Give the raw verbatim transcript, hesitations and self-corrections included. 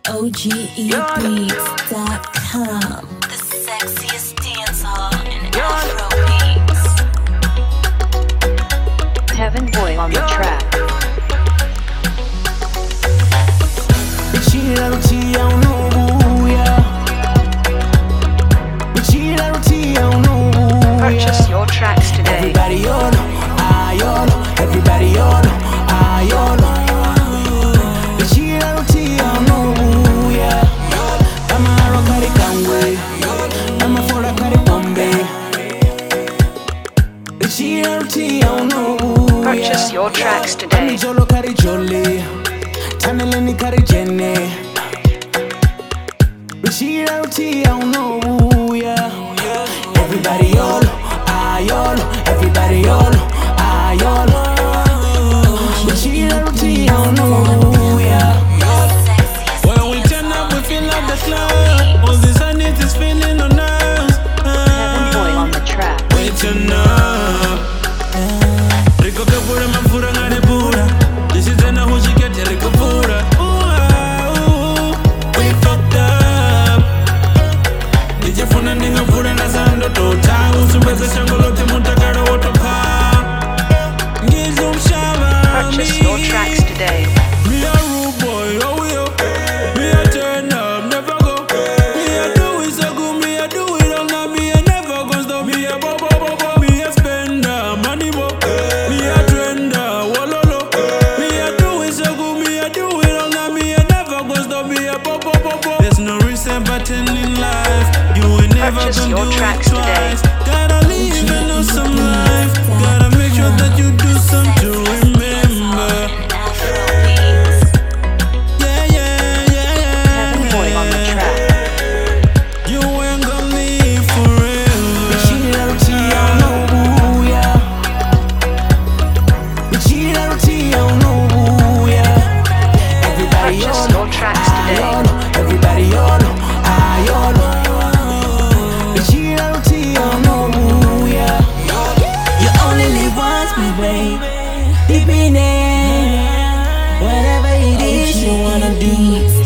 O G E beats dot com. The sexiest dance hall in Afro beats. Heaven Boy on the track. Purchase your tracks today. Everybody on, I on, everybody on, I on. Purchase your tracks today. Everybody on, I on, everybody on, I on. When we turn up, we feel like the club. All this I need is feeling on us. Heaven Boy on the track. We turn up. Rico que pura, man pura, ngare pura. This is the who she get Rico pura. Ooh, we fucked up. Did you find a nigga pura na sando to ta? Usubeza shangolo te mutakara water pa. Gizum shava. Purchase your tracks today. Me a rude boy, oh we up. Me a turn up, never go. Me a do it so good, me a do it all night. Me a never gon' stop. Me a bo bo bo bo. Me a spender, money bo. Me a trender, wololo. Me a do it so good, me a do it all night. Me a never gon' stop. Me a bo bo bo bo. There's no reset button in life. You ain't never Purchase gonna your do tracks it today. twice. Gotta live and lose some life. Gotta make sure that you do something to remember. Yeah, yeah, yeah, yeah. Heaven Boy on the track. You ain't gonna live forever. Purchase your tracks today. Everybody on, I on. You only live once, my baby. Deep in there, whatever it is you wanna do.